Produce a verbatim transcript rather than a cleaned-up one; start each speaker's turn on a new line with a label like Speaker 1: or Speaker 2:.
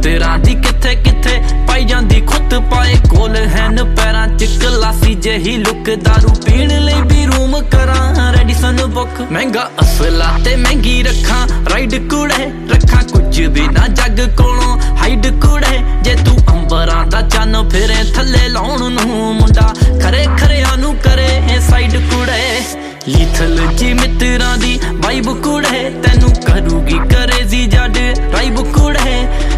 Speaker 1: मित्रां दी किथे किथे पाई जांदी खुद पाए कोल हैन पैरां च क्लासी जही लुक दारू पीण लई भी रूम करां रेडिसन बुक महंगा असला ते महंगी रखां राइड कुड़े रखां कुछ भी ना जग कोलों हाइड कुड़े जे तू अंबरां दा चन्न फिरे थले लाउण नूं मुंडा खरे खरेयां नूं करे साइड कुड़े लीथल जी मित्रां दी वाइब कुड़े तेनू करूगी करेजी जड राइब कुड़े